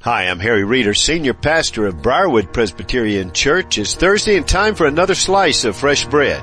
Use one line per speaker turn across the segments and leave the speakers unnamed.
Hi, I'm Harry Reeder, Senior Pastor of Briarwood Presbyterian Church. It's Thursday and time for another slice of fresh bread.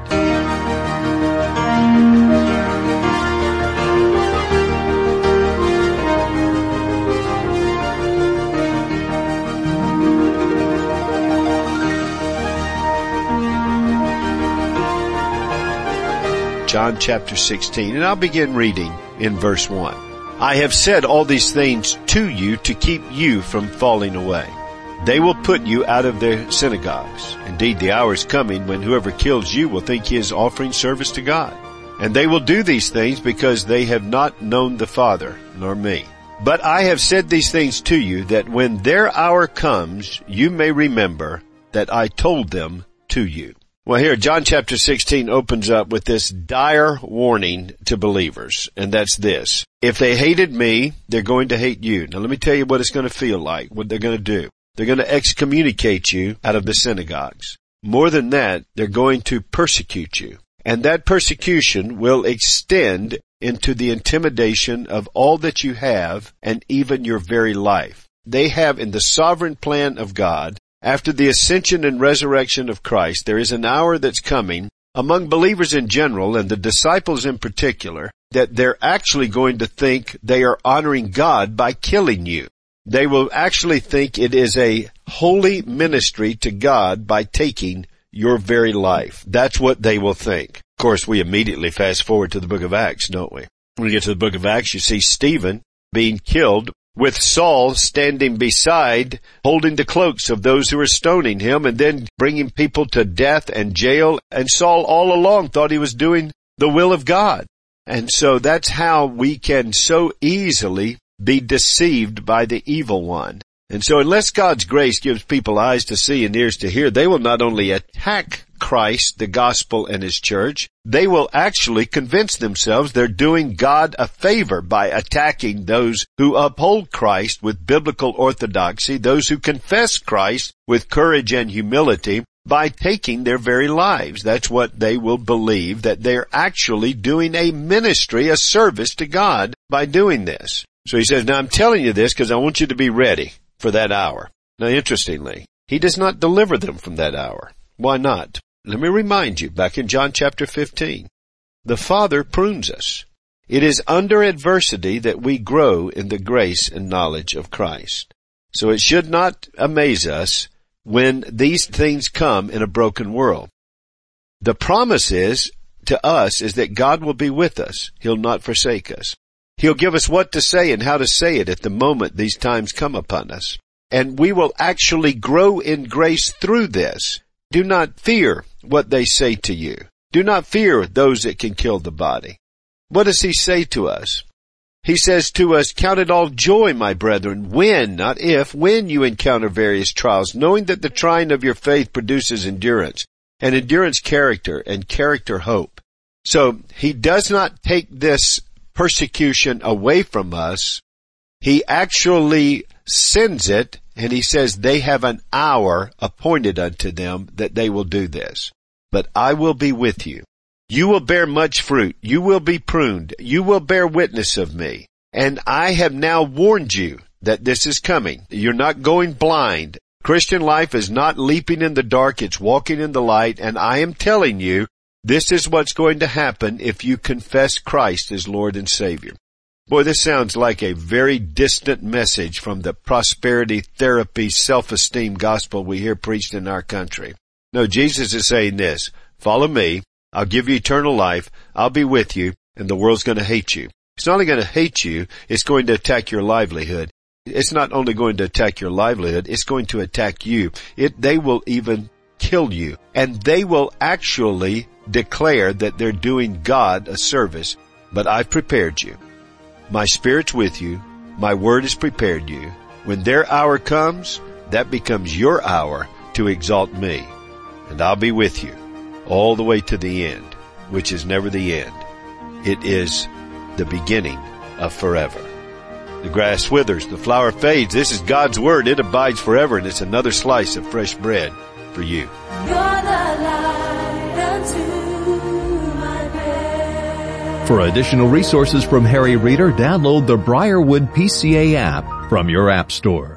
John chapter 16, and I'll begin reading in verse 1. I have said all these things to you to keep you from falling away. They will put you out of their synagogues. Indeed, the hour is coming when whoever kills you will think he is offering service to God. And they will do these things because they have not known the Father, nor me. But I have said these things to you that when their hour comes, you may remember that I told them to you. Well, here, John chapter 16 opens up with this dire warning to believers, and that's this. If they hated me, they're going to hate you. Now, let me tell you what it's going to feel like, what they're going to do. They're going to excommunicate you out of the synagogues. More than that, they're going to persecute you. And that persecution will extend into the intimidation of all that you have and even your very life. They have, in the sovereign plan of God, after the ascension and resurrection of Christ, there is an hour that's coming among believers in general and the disciples in particular that they're actually going to think they are honoring God by killing you. They will actually think it is a holy ministry to God by taking your very life. That's what they will think. Of course, we immediately fast forward to the book of Acts, don't we? When we get to the book of Acts, you see Stephen being killed with Saul standing beside, holding the cloaks of those who were stoning him, and then bringing people to death and jail. And Saul all along thought he was doing the will of God. And so that's how we can so easily be deceived by the evil one. And so unless God's grace gives people eyes to see and ears to hear, they will not only attack Christ, the gospel, and his church, they will actually convince themselves they're doing God a favor by attacking those who uphold Christ with biblical orthodoxy, those who confess Christ with courage and humility, by taking their very lives. That's what they will believe, that they're actually doing a ministry, a service to God by doing this. So he says, now I'm telling you this because I want you to be ready for that hour. Now, interestingly, he does not deliver them from that hour. Why not? Let me remind you, back in John chapter 15, the Father prunes us. It is under adversity that we grow in the grace and knowledge of Christ. So it should not amaze us when these things come in a broken world. The promise to us is that God will be with us. He'll not forsake us. He'll give us what to say and how to say it at the moment these times come upon us. And we will actually grow in grace through this. Do not fear what they say to you. Do not fear those that can kill the body. What does he say to us? He says to us, count it all joy, my brethren, when, not if, when you encounter various trials, knowing that the trying of your faith produces endurance, and endurance character, and character hope. So he does not take this persecution away from us. He actually sends it, and he says they have an hour appointed unto them that they will do this. But I will be with you. You will bear much fruit. You will be pruned. You will bear witness of me. And I have now warned you that this is coming. You're not going blind. Christian life is not leaping in the dark. It's walking in the light. And I am telling you, this is what's going to happen if you confess Christ as Lord and Savior. Boy, this sounds like a very distant message from the prosperity, therapy, self-esteem gospel we hear preached in our country. No, Jesus is saying this, follow me, I'll give you eternal life, I'll be with you, and the world's going to hate you. It's not only going to hate you, it's going to attack your livelihood. It's not only going to attack your livelihood, it's going to attack you. They will even kill you. And they will actually declare that they're doing God a service. But I've prepared you. My Spirit's with you. My Word has prepared you. When their hour comes, that becomes your hour to exalt me. And I'll be with you all the way to the end, which is never the end. It is the beginning of forever. The grass withers, the flower fades. This is God's Word. It abides forever, and it's another slice of fresh bread for you.
You're the light unto my bed.
For additional resources from Harry Reeder, download the Briarwood PCA app from your app store.